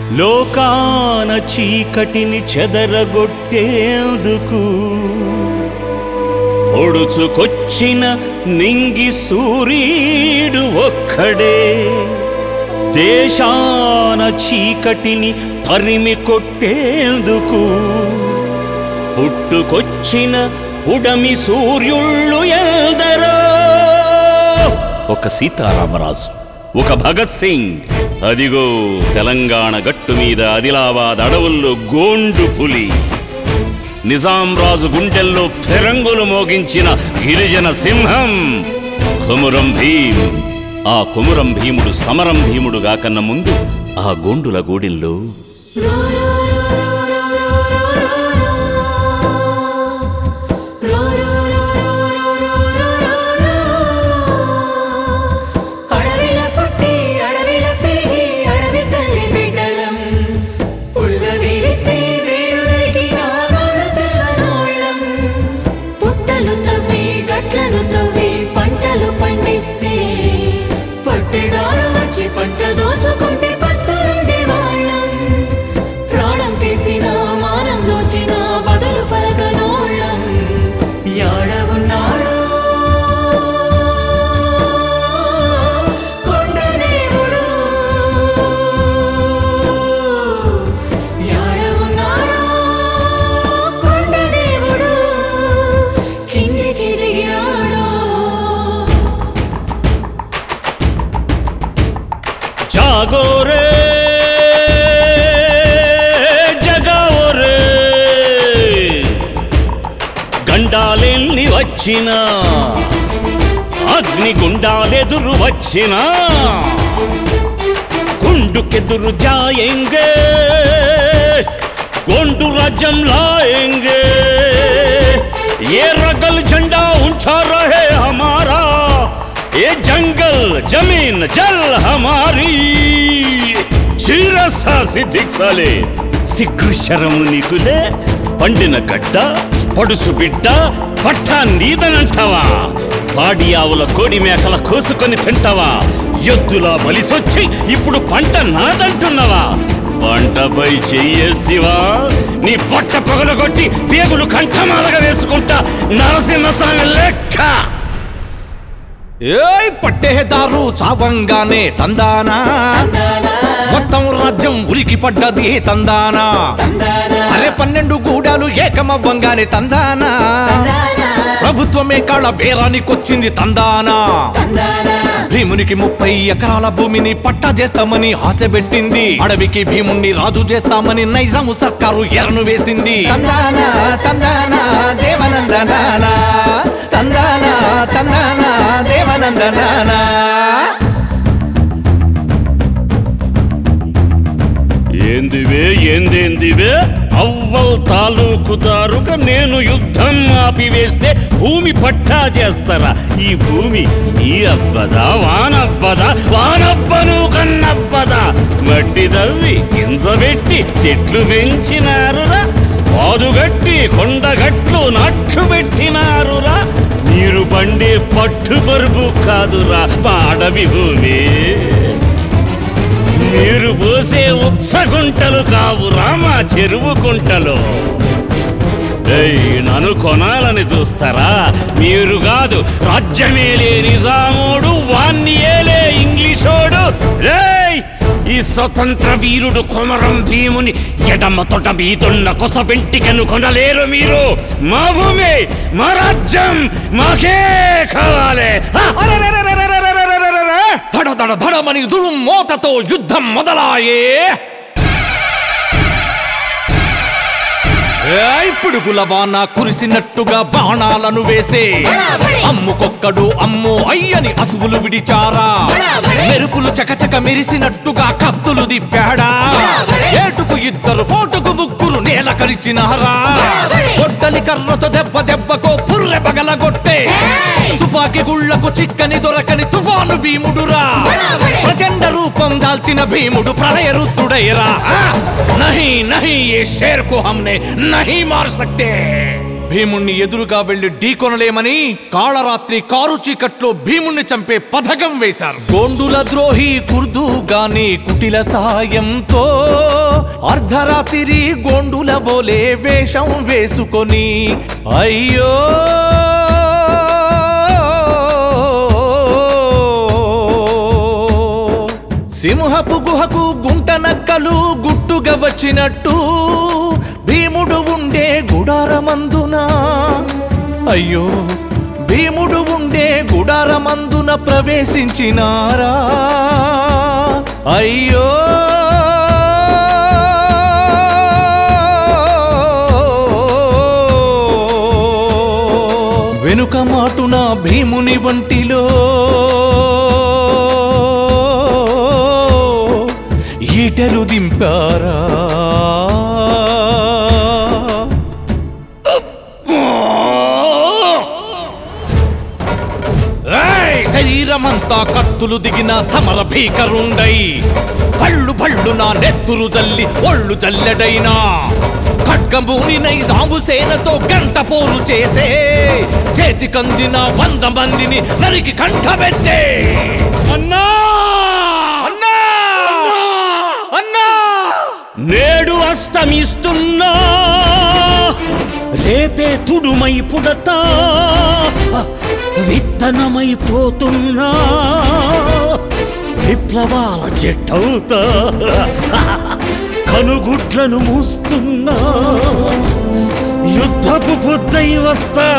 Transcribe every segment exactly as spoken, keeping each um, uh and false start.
లోకాన చీకటిని చెదరగొట్టేందుకు పొడుచుకొచ్చిన నింగి సూర్యుడు ఒక్కడే, దేశాన చీకటిని తరిమి కొట్టేందుకు పుట్టుకొచ్చిన ఉడమి సూర్యుళ్ళు ఎందరో. ఒక సీతారామరాజు, ఒక భగత్ సింగ్, అదిగో తెలంగాణ గట్టు మీద ఆదిలాబాద్ అడవుల్లో గోండు పులి, నిజాం రాజు గుండెల్లో ఫిరంగులు మోగించిన గిరిజన సింహం కొమురం భీం. ఆ కొమురం భీముడు సమరం భీముడుగా కన్న ముందు ఆ గోండుల గూడెల్లో పంట దోచుకుంటే పస్తులుండే వాళ్ళం, ప్రాణం తీసిన మానం దోచిన బదులు పలకనోళ్ళం. యాడ ఉన్నాడో కొండదేవుడు, యాడ ఉన్నాడో కొండదేవుడు, కిందికి దిగిరాడో. జాగోరే జగావోరే, గండాలెల్లి వచ్చినా అగ్నిగుండాలెదురు వచ్చినా గుండుకెదురు జాయేంగే, గోండు రాజ్యం లాయేంగే. ఏ రగల్ झंडा ऊंचा रहे हमारा, ये जंगल जमीन जल हमारी. చీరస్థా సిద్ధిక్సాలే, సిగ్గు శరము నీకులే, పండిన గడ్డ పడుసు బిడ్డ పట్టా నీదనంటావా? పాడి ఆవుల కోడి మేకల కోసుకొని తింటావా? ఎద్దులా బలిసొచ్చి ఇప్పుడు పంట నాదంటున్నావా? పంటపై చెయ్యేస్తివా? నీ పొట్ట పగలగొట్టి పేగులు కంఠమాలగా వేసుకుంటా నరసింహస్వామి లెక్క. ఏయ్ పట్టేదారు చావంగానే తందానా, మొత్తం రాజ్యం ఉరికి పడ్డది తందానా. అరే పన్నెండు గూడాలు ఏకమవ్వంగానే తందానా, ప్రభుత్వమే కాళ్ళ బేరానికొచ్చింది తందానా. భీమునికి ముప్పై ఎకరాల భూమిని పట్టా చేస్తామని ఆశ పెట్టింది, అడవికి భీముణ్ణి రాజు చేస్తామని నైజాము సర్కారు ఎరను వేసింది. తందానా తందానా దేవనందనానా, తందానా తందానా దేవనందనానా. ఏందివే ఏందేందివే, అవ్వల్ తాలూకుదారుగా నేను యుద్ధం ఆపివేస్తే భూమి పట్టా చేస్తారా? ఈ భూమి నీ అబ్బదా వానబ్బదా? వానబ్బను కన్నబ్బదా? మట్టి దవ్వి గింజబెట్టి చెట్లు పెంచినారురా, పాదుగట్టి కొండగట్లు నాట్లు పెట్టినారురా. నీరు పండే పట్టు పరుపు కాదురా మా అడవి భూమి, నీరు పోసే ఉత్సగుంటలు కావురా మా చెరువు గుంటలు. నన్ను కొనాలని చూస్తారా? మీరు కాదు, రాజ్యమేలే నిజామోడు, వాన్ని ఏలే ఇంగ్లీషోడు. రేయ్ ఈ స్వతంత్ర వీరుడు కొమరం భీముని ఎడమ తొట మీదున్న కొస వెంటికను కొనలేరు మీరు. మా భూమి మా రాజ్యం మాకే కావాలి. ధడ ధడ ధడమని దుడు మోతతో యుద్ధం మొదలాయే. పిడుగుల వాన కురిసినట్టుగా బాణాలను వేసే, అమ్ముకొక్కడు అమ్ము అయ్యని అసువులు విడిచారా. మెరుపులు చకచక మెరిసినట్టుగా కత్తులు దిప్పాడా. ఏటుకు ఇద్దరు పోటుకు ముగ్గురు నేల కరిచినారా. గొడ్డలి కర్రతో దెబ్బ దెబ్బకో పుర్రె పగలగొట్టే, తుపాకి గుళ్లకు చిక్కని దొరకని తుఫాను భీముడురా. ప్రచండ రూపం దాల్చిన భీముడు ప్రళయ రుద్రుడైరా. నహీ నహీ ఏ షేర్ కో హమ్నే नहीं मार सकते। భీముణ్ణి ఎదురుగా వెళ్లి ఢీకొనలేమని కాళరాత్రి కారు చీకట్లో భీముణ్ణి చంపే పథకం వేశారు. గోండుల ద్రోహి కుర్దు గాని కుటిల సాయంతో అర్ధరాత్రి గోండుల బోలే వేషం వేసుకొని అయ్యో సింహపు గుహకు గుంట నక్కలు గుట్టుగా వచ్చినట్టు భీముడు ఉండే గుడారమందున అయ్యో భీముడు ఉండే గుడారమందున ప్రవేశించినారా అయ్యో వెనుక మాటున భీముని వంటిలో ఈటెలు దింపారా శరీరమంతా కత్తులు దిగిన సమర భీకరుండై భళ్ళు భళ్ళు నా నెత్తురు జల్లి ఒళ్ళు జల్లెడైనా ఖడ్గంబూనినై సాంబుసేనతో గంట పోరు చేసే చేతికందిన వంద మందిని నరికి కంఠబెట్టే అన్నా అన్నా అన్నా నేడు అస్తమిస్తున్నా రేపే తుడుమై పుడతా విత్తనమైపోతున్నా విప్లవాల చెట్టవుతా కనుగుడ్లను మూస్తున్నా యుద్ధపు బుద్ధై వస్తా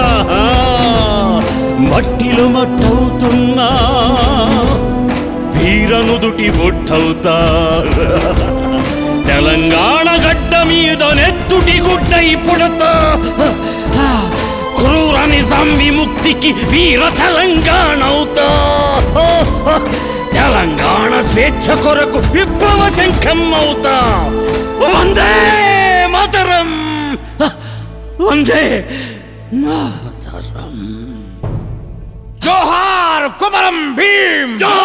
మట్టిలో మట్టవుతున్నా వీరనుదుటి బొట్టవుతా తెలంగాణ గడ్డ మీద నెత్తుటి గుడ్డై పుడతా క్రూర నిజాం విముక్తికి వీర తెలంగాణ అవుతా తెలంగాణ స్వేచ్ఛ కొరకు విప్లవ శంఖం అవుతా వందే మాతరం వందే మాతరం జోహార్ కుమరం భీమ్.